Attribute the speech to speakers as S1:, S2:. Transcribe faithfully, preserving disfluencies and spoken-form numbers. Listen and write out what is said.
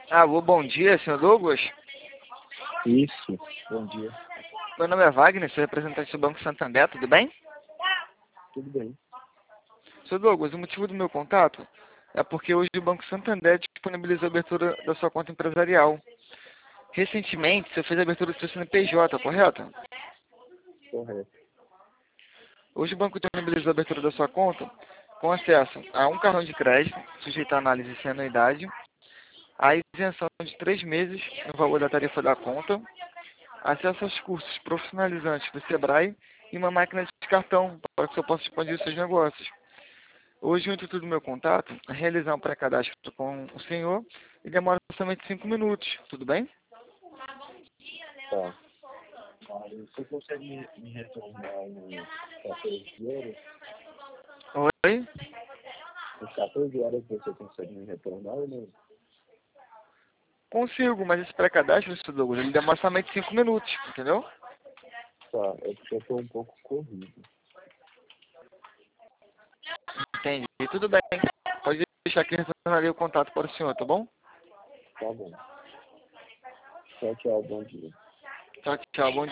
S1: Alô, bom dia, senhor Douglas.
S2: Isso, bom dia.
S1: Meu nome é Wagner, sou representante do Banco Santander, tudo bem?
S2: Tudo bem?
S1: senhor Douglas, o motivo do meu contato é porque hoje o Banco Santander disponibilizou a abertura da sua conta empresarial. Recentemente, você fez a abertura do seu C N P J, correto?
S2: Correto.
S1: Hoje o banco disponibilizou a abertura da sua conta com acesso a um cartão de crédito, sujeito à análise sem anuidade, a isenção de três meses no valor da tarifa da conta, acesso aos cursos profissionalizantes do Sebrae e uma máquina de cartão para que você possa expandir os seus negócios. Hoje o intuito do meu contato é realizar um pré-cadastro com o senhor e demora somente cinco minutos, tudo bem?
S2: Tá. Aí você consegue me, me retornar nos quatorze horas?
S1: Oi?
S2: Nos quatorze horas você consegue me retornar ou não?
S1: Consigo, mas esse pré-cadastro, senhor Douglas, ele demora somente cinco minutos, entendeu?
S2: Tá, é porque eu tô um pouco corrido.
S1: Entendi. Tudo bem. Pode deixar que eu retornarei o contato para o senhor, tá bom?
S2: Tá bom. Tchau, tchau, bom dia.
S1: Tchau, tchau. Bom dia.